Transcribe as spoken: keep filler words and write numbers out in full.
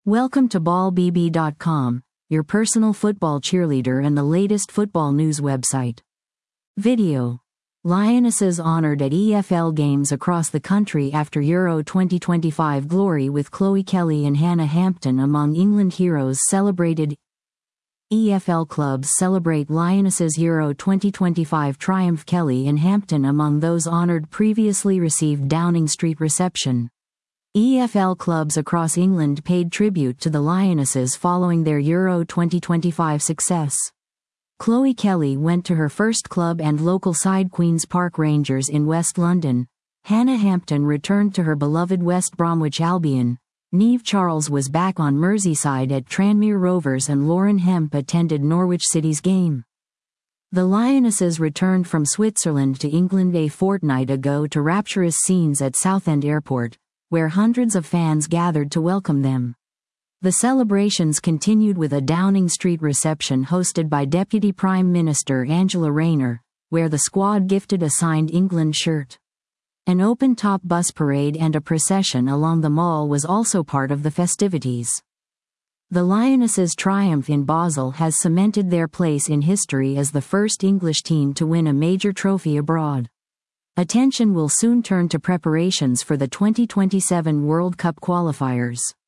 Welcome to ball b b dot com, your personal football cheerleader and the latest football news website. Video. Lionesses honored at E F L games across the country after Euro twenty twenty-five glory with Chloe Kelly and Hannah Hampton among England heroes celebrated. E F L clubs celebrate Lionesses' Euro twenty twenty-five triumph. Kelly and Hampton among those honored previously received Downing Street reception. E F L clubs across England paid tribute to the Lionesses following their Euro twenty twenty-five success. Chloe Kelly went to her first club and local side Queen's Park Rangers in West London. Hannah Hampton returned to her beloved West Bromwich Albion. Niamh Charles was back on Merseyside at Tranmere Rovers and Lauren Hemp attended Norwich City's game. The Lionesses returned from Switzerland to England a fortnight ago to rapturous scenes at Southend Airport, where hundreds of fans gathered to welcome them. The celebrations continued with a Downing Street reception hosted by Deputy Prime Minister Angela Rayner, where the squad gifted a signed England shirt. An open-top bus parade and a procession along the Mall was also part of the festivities. The Lionesses' triumph in Basel has cemented their place in history as the first English team to win a major trophy abroad. Attention will soon turn to preparations for the twenty twenty-seven World Cup qualifiers.